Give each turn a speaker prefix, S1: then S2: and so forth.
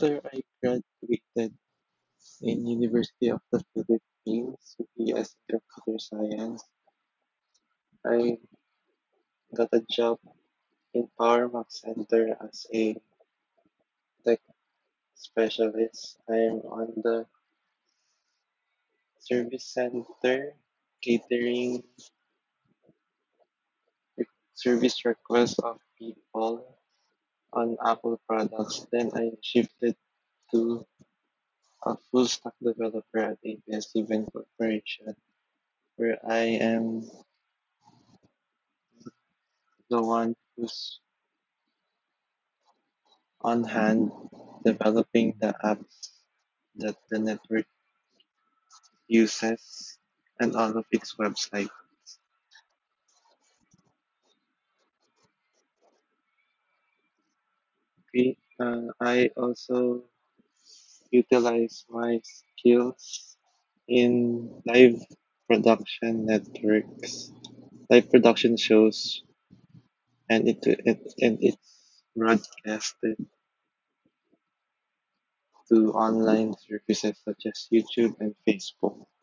S1: After I graduated in University of the Philippines with BS in Computer Science, I got a job in Power Mac Center as a tech specialist. I'm on the service center catering service requests of people on Apple products. Then I shifted to a full stack developer at ABS-CBN Corporation, where I am the one who's on hand developing the apps that the network uses and all of its website. I also utilize my skills in live production shows, and it's broadcasted to online services such as YouTube and Facebook.